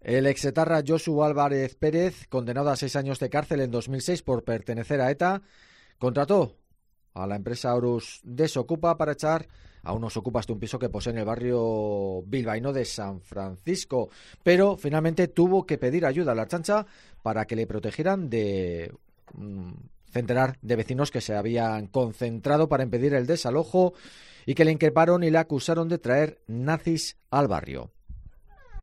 El exetarra Josu Álvarez Pérez, condenado a 6 años de cárcel en 2006 por pertenecer a ETA, contrató a la empresa Horus Desocupa para echar a unos ocupas de un piso que posee en el barrio bilbaíno de San Francisco, pero finalmente tuvo que pedir ayuda a la Ertzaintza para que le protegieran de centenar de vecinos que se habían concentrado para impedir el desalojo y que le increparon y le acusaron de traer nazis al barrio.